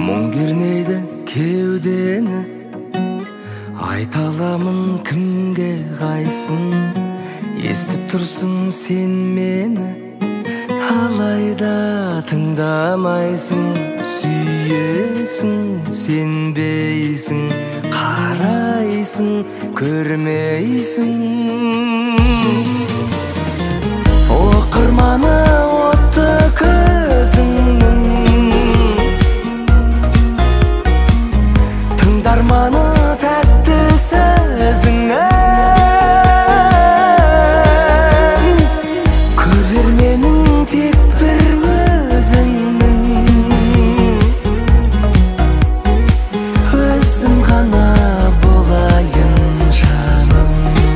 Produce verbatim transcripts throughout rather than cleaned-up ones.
мұң кернейді кеудені, айта аламын кімге қайсын. Естіп тұрсың сен мені, алайда тыңдамайсың. Сүйесің, сенбейсің, қарайсың, көрмейсің. Оқырманы отты көзіңнің, тыңдарманы тәтті сөзіңнің. Көрерменің тек бір өзіңнің, өзім ғана болайын жаным.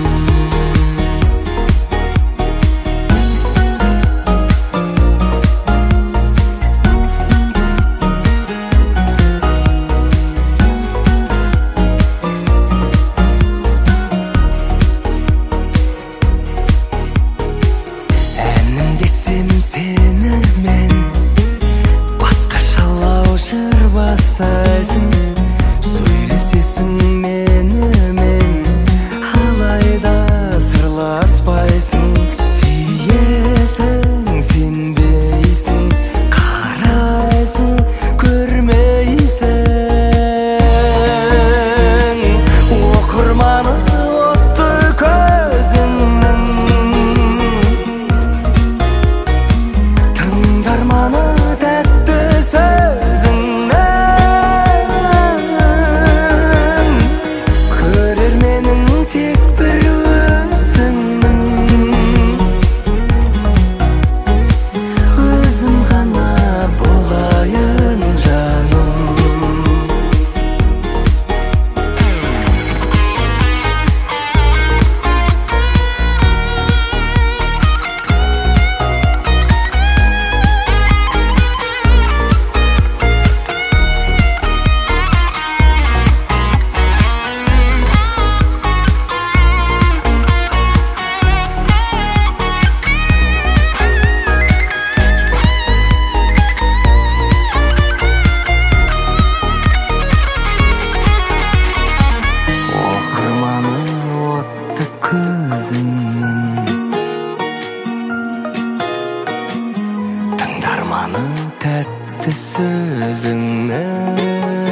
Әнім десем сені мен, басқашалау жыр бастайсың. Сөйлесесің менімен, алайда сырласпайсың. Сүйесің, сенбейсің, қарайсың, көрмейсің. Оқырманы отты көзіңнің, тыңдарманы тәтті сөзіңнің. Көрерменің тек бір өзіңнің, өзім ғана болайын жаным. Оқырманы отты көзіңнің, тыңдарманы тәтті сөзіңнің.